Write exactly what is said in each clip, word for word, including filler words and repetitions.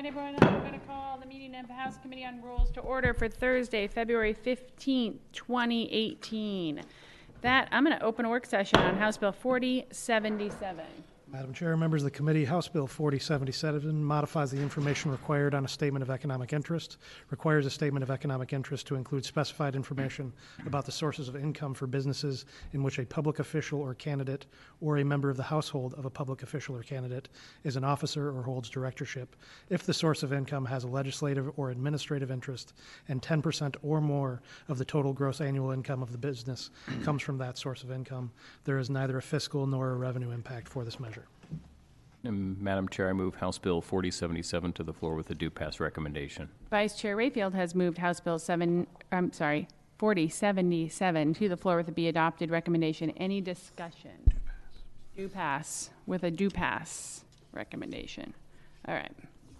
everyone. I'm going to call the meeting of the House Committee on Rules to order for Thursday, February fifteenth, twenty eighteen. That, I'm going to open a work session on House Bill forty seventy-seven. Madam Chair, members of the committee, House Bill forty seventy-seven modifies the information required on a statement of economic interest, requires a statement of economic interest to include specified information about the sources of income for businesses in which a public official or candidate or a member of the household of a public official or candidate is an officer or holds directorship if the source of income has a legislative or administrative interest and ten percent or more of the total gross annual income of the business comes from that source of income. There is neither a fiscal nor a revenue impact for this measure. And Madam Chair, I move House Bill forty seventy-seven to the floor with a due pass recommendation. Vice Chair Rayfield has moved House Bill seven, I'm sorry, forty seventy-seven to the floor with a be adopted recommendation. Any discussion? Due pass with a due pass recommendation. All right.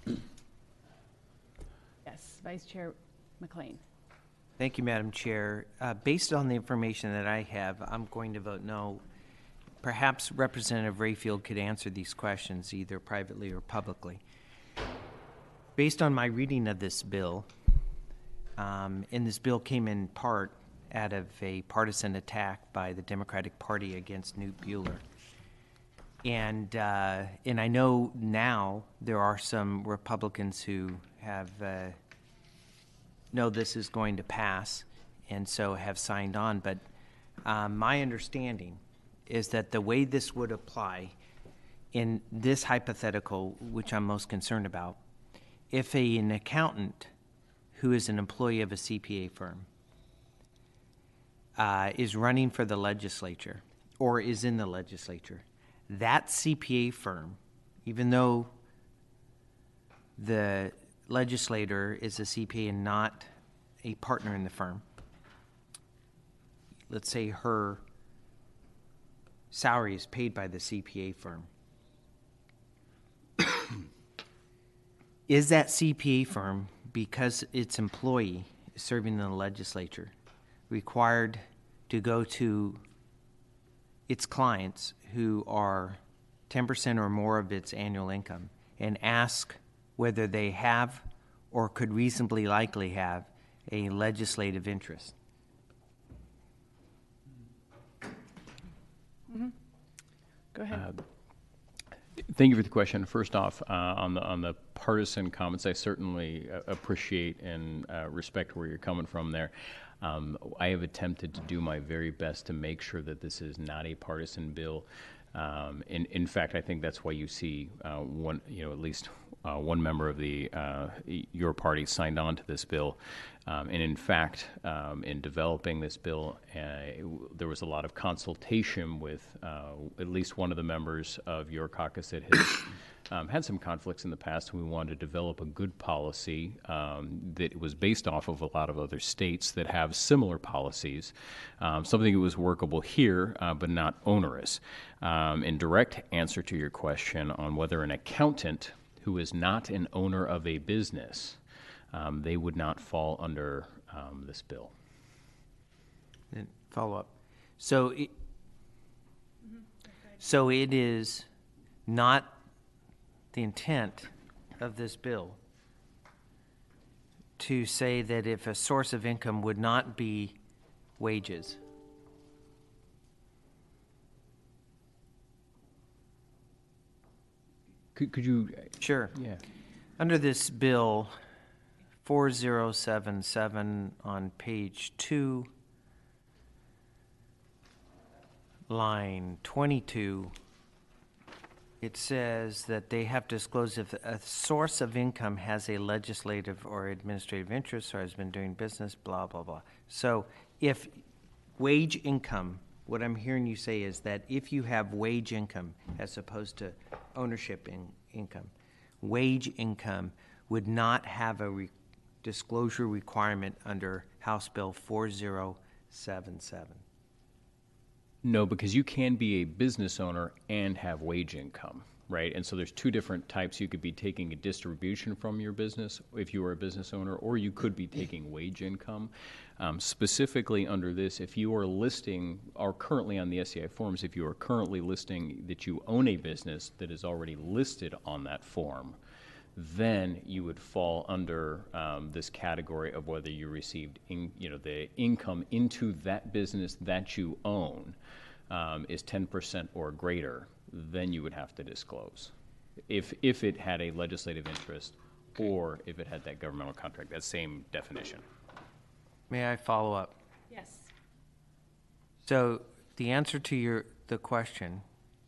Yes, Vice Chair McLean. Thank you, Madam Chair. Uh, based on the information that I have, I'm going to vote no. Perhaps Representative Rayfield could answer these questions either privately or publicly. Based on my reading of this bill, um, and this bill came in part out of a partisan attack by the Democratic Party against Newt Buehler. And, uh, and I know now there are some Republicans who have uh, know this is going to pass and so have signed on. But um, my understanding is that the way this would apply in this hypothetical, which I'm most concerned about, if a, an accountant who is an employee of a C P A firm uh, is running for the legislature or is in the legislature, that C P A firm, even though the legislator is a C P A and not a partner in the firm, let's say her salary is paid by the C P A firm. Is that C P A firm, because its employee is serving in the legislature, required to go to its clients who are ten percent or more of its annual income and ask whether they have or could reasonably likely have a legislative interest? Mm-hmm. Go ahead. Uh, thank you for the question. First off, uh, on the on the partisan comments, I certainly uh, appreciate and uh, respect where you're coming from there. Um, I have attempted to do my very best to make sure that this is not a partisan bill. Um, in, in fact, I think that's why you see uh, one, you know, at least uh, one member of the uh, your party signed on to this bill. Um, and in fact, um, in developing this bill, uh, it, there was a lot of consultation with uh, at least one of the members of your caucus that has um, had some conflicts in the past, and we wanted to develop a good policy um, that was based off of a lot of other states that have similar policies, um, something that was workable here, uh, but not onerous. Um, in direct answer to your question on whether an accountant who is not an owner of a business, um, they would not fall under um, this bill. And follow up. So, it, so it is not the intent of this bill to say that if a source of income would not be wages, Could, could you? Sure. Yeah. Under this bill, four zero seven seven on page two, line twenty-two, it says that they have to disclose if a source of income has a legislative or administrative interest or has been doing business, blah, blah, blah. So if wage income, what I'm hearing you say is that if you have wage income as opposed to ownership in income, wage income would not have a re- disclosure requirement under House Bill four zero seven seven. No, because you can be a business owner and have wage income, right? And so there's two different types. You could be taking a distribution from your business if you are a business owner, or you could be taking wage income. Um, specifically under this, if you are listing, or currently on the S C I forms, if you are currently listing that you own a business that is already listed on that form, then you would fall under um, this category of whether you received, in, you know, the income into that business that you own um, is ten percent or greater, then you would have to disclose. If, if it had a legislative interest or if it had that governmental contract, that same definition. May I follow up? Yes. So the answer to your, the question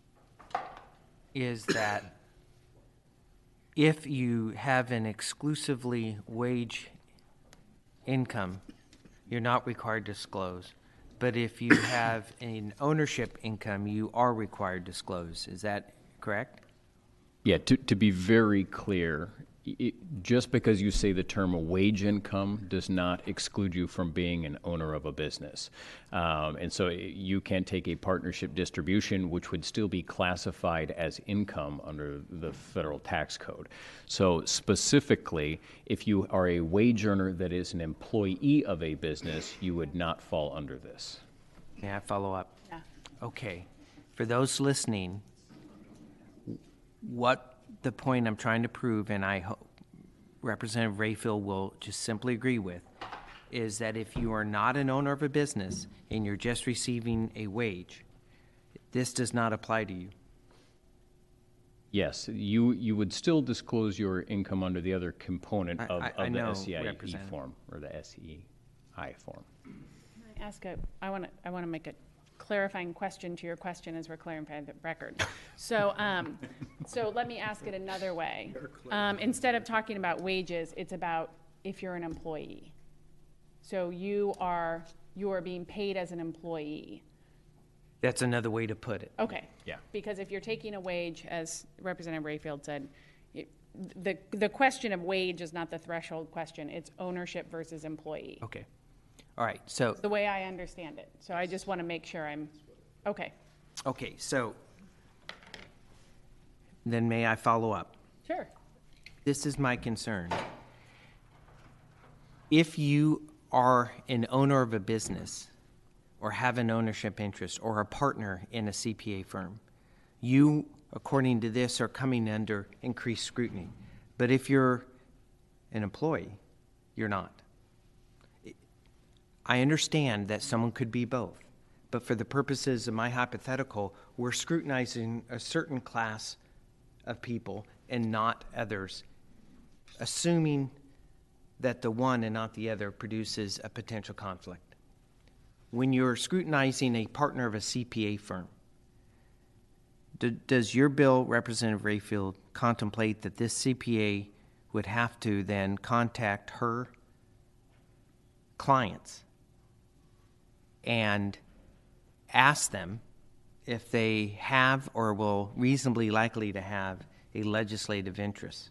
is that if you have an exclusively wage income, you're not required to disclose. But if you have an ownership income, you are required to disclose. Is that correct? Yeah, to, to be very clear, it, just because you say the term wage income does not exclude you from being an owner of a business. Um, and so you can take a partnership distribution, which would still be classified as income under the federal tax code. So specifically, if you are a wage earner that is an employee of a business, you would not fall under this. May I follow up? Yeah. Okay. For those listening, what the point I'm trying to prove, and I hope Representative Rayfield will just simply agree with, is that if you are not an owner of a business and you're just receiving a wage, this does not apply to you. Yes, you, you would still disclose your income under the other component I- of, I- I of the know, S E I E Representative. form, or the S E I form. Can I ask a, I want to, I want to make a clarifying question to your question as we're clarifying the record. So, um, so let me ask it another way. Um, instead of talking about wages, it's about if you're an employee. So you are, you are being paid as an employee. That's another way to put it. Okay. Yeah. Because if you're taking a wage, as Representative Rayfield said, it, the, the question of wage is not the threshold question. It's ownership versus employee. Okay. All right. So, The way I understand it. So I just want to make sure I'm, okay. okay. So then may I follow up? Sure. This is my concern. If you are an owner of a business or have an ownership interest or a partner in a C P A firm, you, according to this, are coming under increased scrutiny. But if you're an employee, you're not. I understand that someone could be both, but for the purposes of my hypothetical, we're scrutinizing a certain class of people and not others, assuming that the one and not the other produces a potential conflict. When you're scrutinizing a partner of a C P A firm, do, does your bill, Representative Rayfield, contemplate that this C P A would have to then contact her clients and ask them if they have or will reasonably likely to have a legislative interest?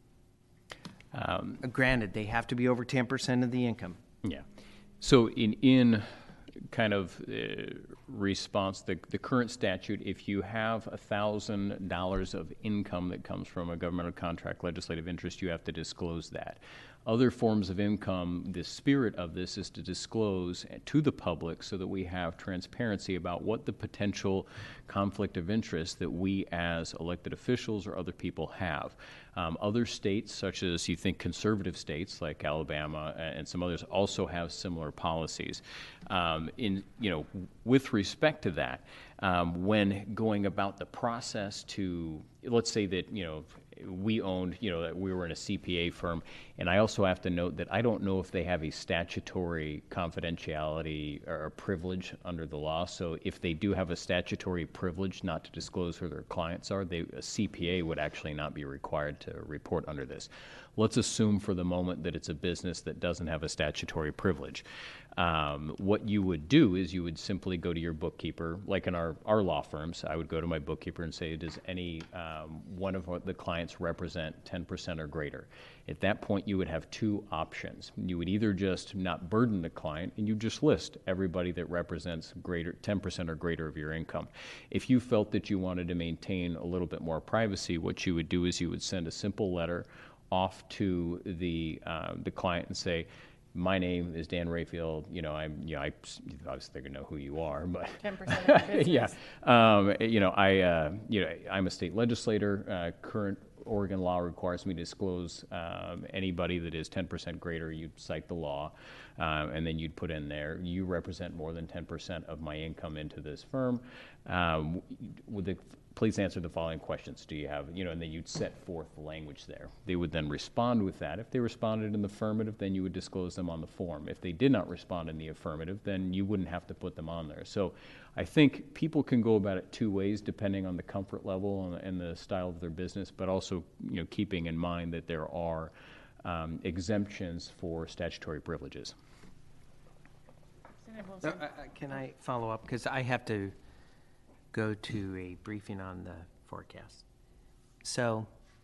Um, Granted, they have to be over ten percent of the income. Yeah. So in, in kind of uh, response, the, the current statute, if you have one thousand dollars of income that comes from a governmental contract legislative interest, you have to disclose that. Other forms of income, the spirit of this is to disclose to the public so that we have transparency about what the potential conflict of interest that we as elected officials or other people have. Um, other states, such as you think conservative states like Alabama and some others, also have similar policies. Um, in, you know, with respect to that, um, when going about the process to, let's say that, you know, we owned, you know, that we were in a C P A firm, and I also have to note that I don't know if they have a statutory confidentiality or privilege under the law. So if they do have a statutory privilege not to disclose who their clients are, they, a C P A would actually not be required to report under this. Let's assume for the moment that it's a business that doesn't have a statutory privilege. Um, what you would do is you would simply go to your bookkeeper, like in our, our law firms. I would go to my bookkeeper and say, does any um, one of the clients represent ten percent or greater? At that point, you would have two options. You would either just not burden the client, and you just list everybody that represents greater ten percent or greater of your income. If you felt that you wanted to maintain a little bit more privacy, what you would do is you would send a simple letter off to the uh, the client and say, my name is Dan Rayfield. You know, I'm, you know, I obviously they're gonna know who you are, but ten percent of the business. yeah, um, you know, I, uh, you know, I'm a state legislator, uh, current Oregon law requires me to disclose um, anybody that is ten percent greater, you'd cite the law, uh, and then you'd put in there, you represent more than ten percent of my income into this firm. Um, with the, please answer the following questions. Do you have, you know, and then you'd set forth the language there. They would then respond with that. If they responded in the affirmative, then you would disclose them on the form. If they did not respond in the affirmative, then you wouldn't have to put them on there. So I think people can go about it two ways depending on the comfort level and, and the style of their business, but also, you know, keeping in mind that there are um, exemptions for statutory privileges. Senator Uh, Wilson? uh, Can I follow up? Because I have to go to a briefing on the forecast. So,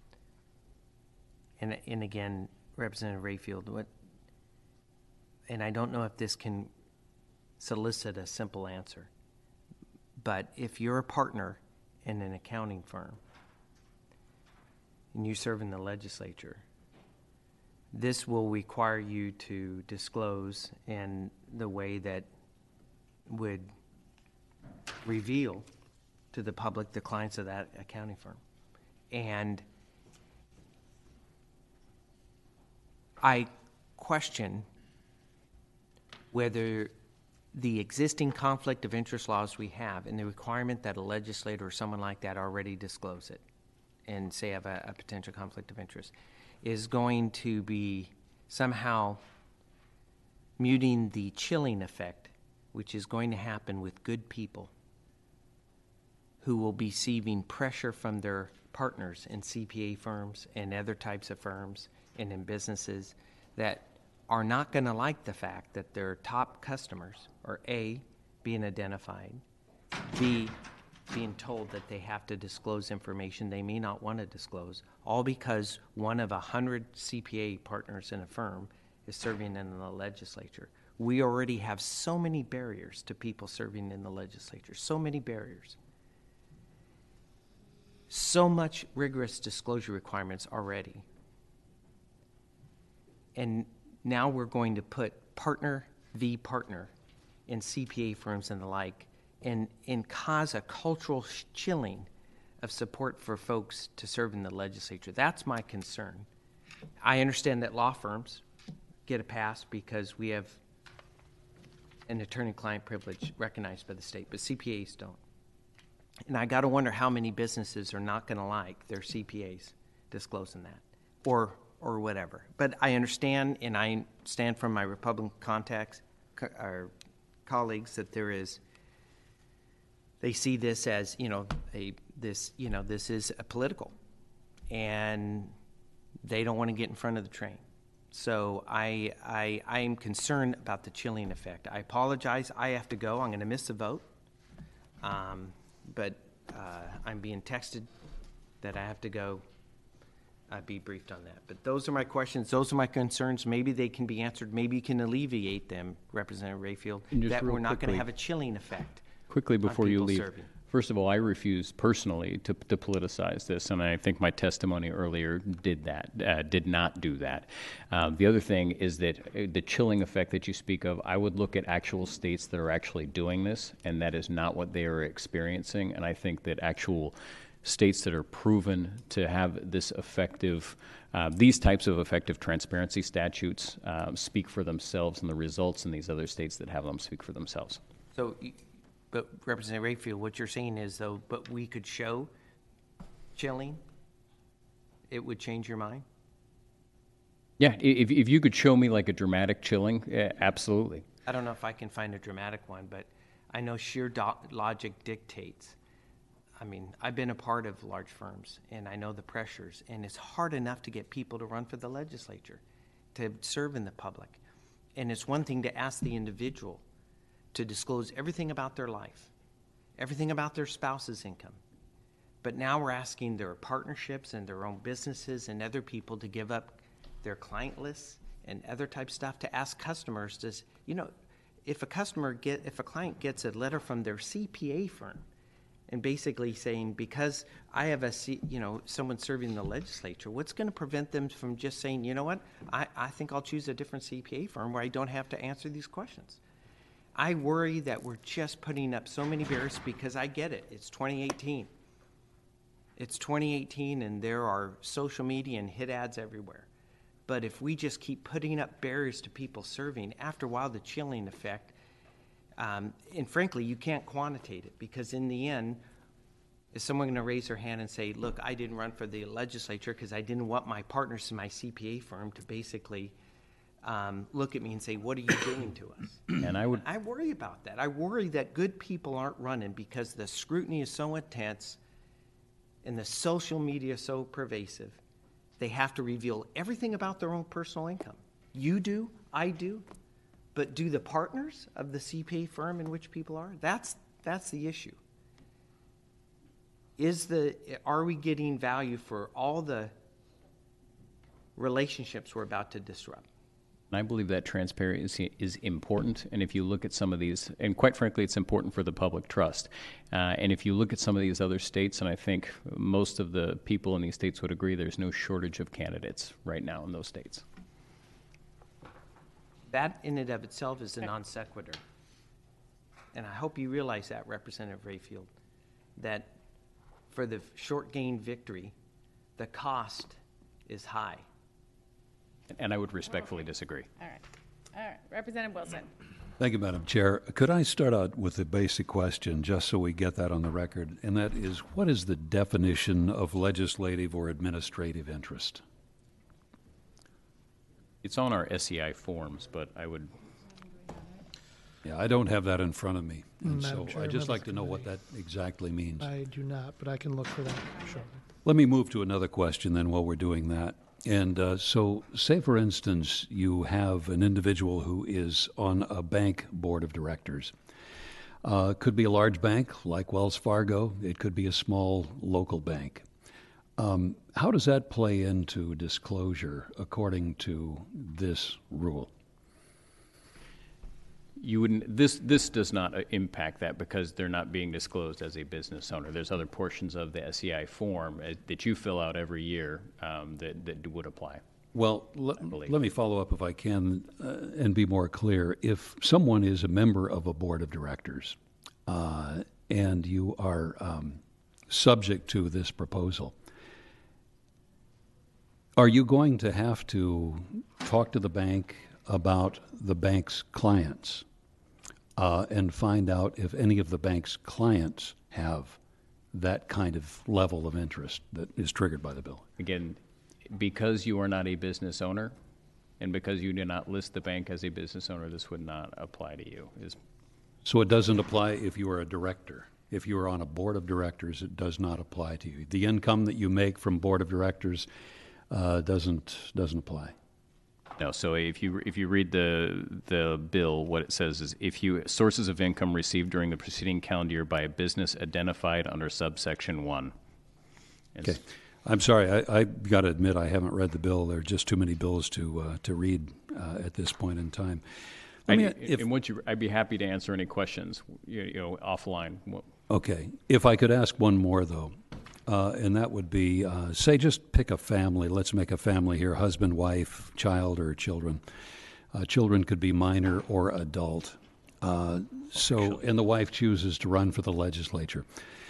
and, and again, Representative Rayfield, what, and I don't know if this can solicit a simple answer, but if you're a partner in an accounting firm and you serve in the legislature, this will require you to disclose in the way that would reveal to the public the clients of that accounting firm. And I question whether the existing conflict of interest laws we have and the requirement that a legislator or someone like that already disclose it and say have a, a potential conflict of interest is going to be somehow muting the chilling effect, which is going to happen with good people who will be receiving pressure from their partners in C P A firms and other types of firms and in businesses that are not going to like the fact that their top customers are A, being identified, B, being told that they have to disclose information they may not want to disclose, all because one of a hundred C P A partners in a firm is serving in the legislature. We already have so many barriers to people serving in the legislature, so many barriers. So much rigorous disclosure requirements already. And now we're going to put partner v. partner in C P A firms and the like and, and cause a cultural chilling of support for folks to serve in the legislature. That's my concern. I understand that law firms get a pass because we have an attorney-client privilege recognized by the state, but C P As don't. And I got to wonder how many businesses are not going to like their C P As disclosing that, or or whatever. But I understand, and I stand from my Republican contacts, co- or colleagues, that there is. They see this as, you know, a this you know this is a political, and they don't want to get in front of the train. So I I I am concerned about the chilling effect. I apologize. I have to go. I'm going to miss the vote. Um, but uh, I'm being texted that I have to go uh, be briefed on that. But those are my questions. Those are my concerns. Maybe they can be answered. Maybe you can alleviate them, Representative Rayfield, And just that real we're not going quickly- to have a chilling effect. Quickly on before you people leave, serving. first of all, I refuse personally to, to politicize this, and I think my testimony earlier did that, uh, did not do that. Um, the other thing is that uh, the chilling effect that you speak of, I would look at actual states that are actually doing this, and that is not what they are experiencing. And I think that actual states that are proven to have this effective, uh, these types of effective transparency statutes um, speak for themselves, and the results in these other states that have them speak for themselves. So, y- but Representative Rayfield, what you're saying is, though, but we could show chilling, it would change your mind? Yeah, i- if, if you could show me like a dramatic chilling, uh, absolutely. I don't know if I can find a dramatic one, but I know sheer do- logic dictates. I mean, I've been a part of large firms, and I know the pressures, and it's hard enough to get people to run for the legislature, to serve in the public. And it's one thing to ask the individual to disclose everything about their life, everything about their spouse's income. But now we're asking their partnerships and their own businesses and other people to give up their client lists and other type stuff to ask customers to, s- you know, if a customer get, if a client gets a letter from their C P A firm and basically saying, because I have a, C, you know, someone serving in the legislature, what's going to prevent them from just saying, you know what, I, I think I'll choose a different C P A firm where I don't have to answer these questions. I worry that we're just putting up so many barriers because I get it. It's twenty eighteen. It's twenty eighteen and there are social media and hit ads everywhere. But if we just keep putting up barriers to people serving, after a while, the chilling effect, um, and frankly, you can't quantitate it, because in the end, is someone going to raise their hand and say, look, I didn't run for the legislature because I didn't want my partners in my C P A firm to basically um, look at me and say, what are you doing to us? And I would, I worry about that. I worry that good people aren't running because the scrutiny is so intense and the social media is so pervasive. They have to reveal everything about their own personal income. You do, I do, but do the partners of the C P A firm in which people are? That's, that's the issue. Is the, are we getting value for all the relationships we're about to disrupt? and I believe that transparency is important. And if you look at some of these, and quite frankly, it's important for the public trust. Uh, and if you look at some of these other states, and I think most of the people in these states would agree, there's no shortage of candidates right now in those states. That in and of itself is a non sequitur. And I hope you realize that, Representative Rayfield, that for the short gain victory, the cost is high. And I would respectfully disagree. All right. All right. Representative Wilson. Thank you, Madam Chair. Could I start out with a basic question, just so we get that on the record? And that is, what is the definition of legislative or administrative interest? It's on our S E I forms, but I would, Yeah, I don't have that in front of me. And Madam so Chair, I'd just members like of to the know what that committee. exactly means. I do not, but I can look for that shortly. Let me move to another question then while we're doing that. And uh, so, say for instance, you have an individual who is on a bank board of directors. Uh, could be a large bank like Wells Fargo. It could be a small local bank. Um, how does that play into disclosure according to this rule? you wouldn't, this, this does not uh, impact that because they're not being disclosed as a business owner. There's other portions of the S E I form uh, that you fill out every year um, that, that would apply. Well, let, believe. let me follow up if I can uh, and be more clear. If someone is a member of a board of directors uh, and you are um, subject to this proposal, are you going to have to talk to the bank about the bank's clients uh, and find out if any of the bank's clients have that kind of level of interest that is triggered by the bill? Again, because you are not a business owner and because you do not list the bank as a business owner, this would not apply to you. Is So it doesn't apply if you are a director. If you are on a board of directors, it does not apply to you. The income that you make from board of directors uh, doesn't doesn't apply. No, so if you if you read the the bill, what it says is if you sources of income received during the preceding calendar year by a business identified under subsection one. And Okay, I'm sorry. I, I got to admit I haven't read the bill. There are just too many bills to uh, to read uh, at this point in time. I, Let me- if- and once you, I'd be happy to answer any questions, you, you know, offline. Okay, if I could ask one more though, uh, and that would be, uh, say, just pick a family. Let's make a family here: husband, wife, child, or children. Uh, children could be minor or adult. Uh, so, and the wife chooses to run for the legislature.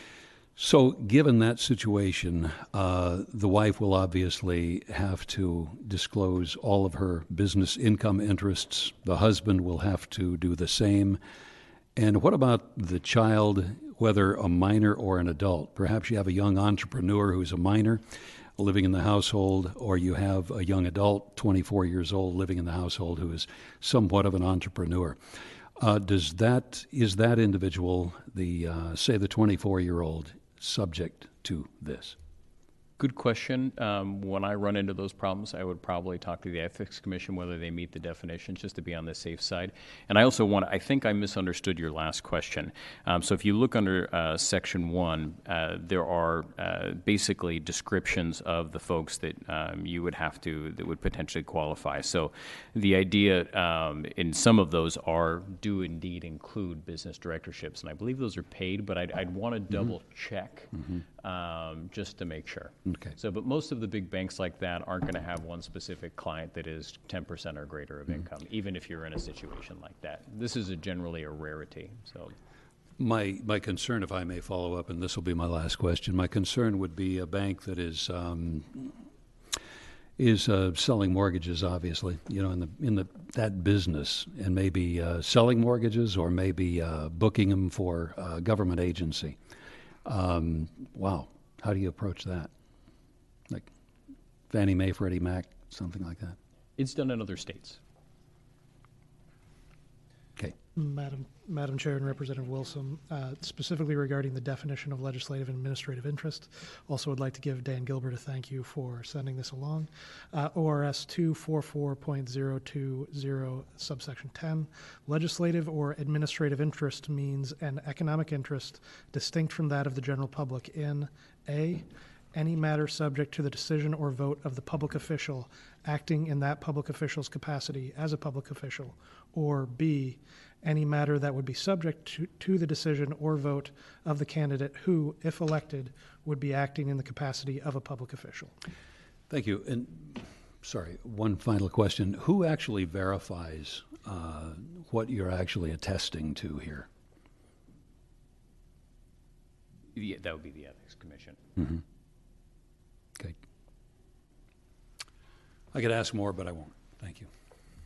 So, given that situation, uh, the wife will obviously have to disclose all of her business income interests. The husband will have to do the same. And what about the child, whether a minor or an adult? Perhaps you have a young entrepreneur who's a minor living in the household, or you have a young adult, twenty-four years old, living in the household who is somewhat of an entrepreneur. Uh, does that, is that individual, the uh, say the twenty-four-year-old, subject to this? Good question. Um, when I run into those problems, I would probably talk to the Ethics Commission whether they meet the definitions, just to be on the safe side. And I also want, I think I misunderstood your last question. Um, so if you look under uh, Section one, uh, there are uh, basically descriptions of the folks that um, you would have to, that would potentially qualify. So the idea um, in some of those are, do indeed include business directorships. And I believe those are paid, but I'd, I'd want to double check um, just to make sure. Okay. So, but most of the big banks like that aren't going to have one specific client that is ten percent or greater of income, even if you're in a situation like that. This is a generally a rarity, so. My, my concern, if I may follow up, and this will be my last question, my concern would be a bank that is, um, is uh, selling mortgages, obviously, you know, in the, in the, that business, and maybe uh, selling mortgages or maybe uh, booking them for a government agency. Um, wow, how do you approach that? Like Fannie Mae, Freddie Mac, something like that? It's done in other states. Okay. Madam, Madam Chair and Representative Wilson, uh, specifically regarding the definition of legislative and administrative interest, also would like to give Dan Gilbert a thank you for sending this along. Uh, O R S two forty-four point zero two zero subsection ten, legislative or administrative interest means an economic interest distinct from that of the general public in A, any matter subject to the decision or vote of the public official acting in that public official's capacity as a public official, or B, any matter that would be subject to, to the decision or vote of the candidate who, if elected, would be acting in the capacity of a public official. Thank you. And, sorry, one final question. Who actually verifies uh, what you're actually attesting to here? Yeah, that would be the Ethics Commission. Mm-hmm. Okay. I could ask more, but I won't. Thank you.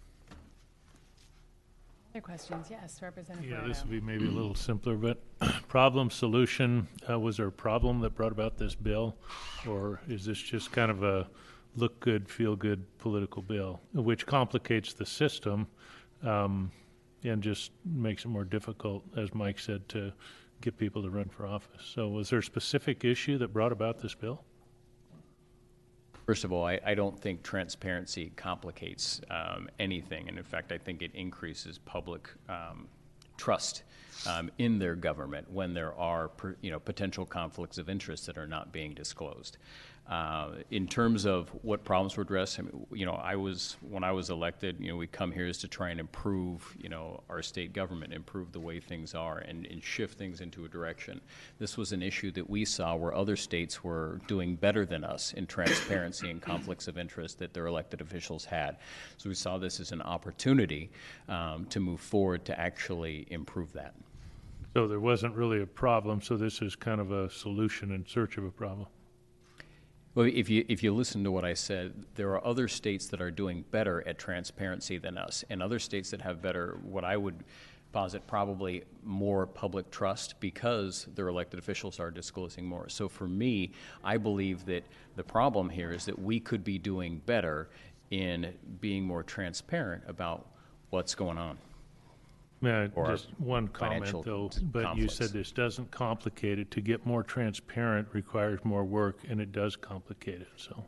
Other questions? Yes, Representative Yeah, Barretto. this would be maybe a little simpler, but problem, solution, uh, was there a problem that brought about this bill? Or is this just kind of a look good, feel good political bill, which complicates the system um, and just makes it more difficult, as Mike said, to get people to run for office? So was there a specific issue that brought about this bill? First of all, I, I don't think transparency complicates um, anything. And in fact, I think it increases public um, trust um, in their government when there are per, you know, potential conflicts of interest that are not being disclosed. Uh, in terms of what problems were addressed, I mean, you know, I was, when I was elected, you know, we come here is to try and improve, you know, our state government, improve the way things are and, and shift things into a direction. This was an issue that we saw where other states were doing better than us in transparency and conflicts of interest that their elected officials had. So we saw this as an opportunity um, to move forward to actually improve that. So there wasn't really a problem, so this is kind of a solution in search of a problem. Well, if you, if you listen to what I said, there are other states that are doing better at transparency than us, and other states that have better, what I would posit, probably more public trust because their elected officials are disclosing more. So for me, I believe that the problem here is that we could be doing better in being more transparent about what's going on. Yeah, Or just one financial comment though, but you said conflicts. this doesn't complicate it. To get more transparent requires more work, and it does complicate it, so.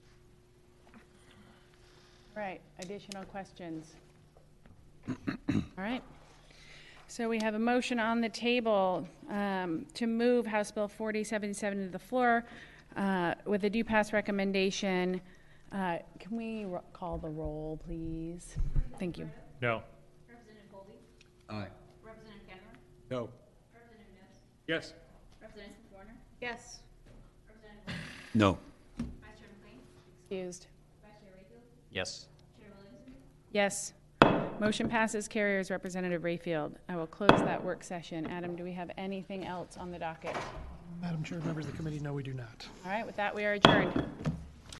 Right, additional questions? All right. So we have a motion on the table um, to move House Bill forty seventy-seven to the floor uh, with a do pass recommendation. Uh, Can we ro- call the roll, please? Thank you. No. Representative Colby? Aye. Representative Kenner? No. Representative Nuss? Yes. Representative Warner? Yes. Representative Wilson? No. Vice Chair McLean? Excused. Vice Chair Rayfield? Yes. Chair Williamson? Yes. Motion passes. Carriers, Representative Rayfield. I will close that work session. Adam, do we have anything else on the docket? Madam Chair, members of the committee, no, we do not. All right, with that, we are adjourned.